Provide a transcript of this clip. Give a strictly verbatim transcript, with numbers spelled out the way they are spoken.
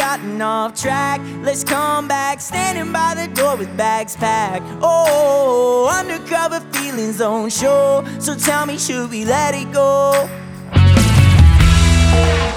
gotten off track. Let's come back, standing by the door with bags packed. Oh, undercover feelings don't show, so tell me, should we let it go?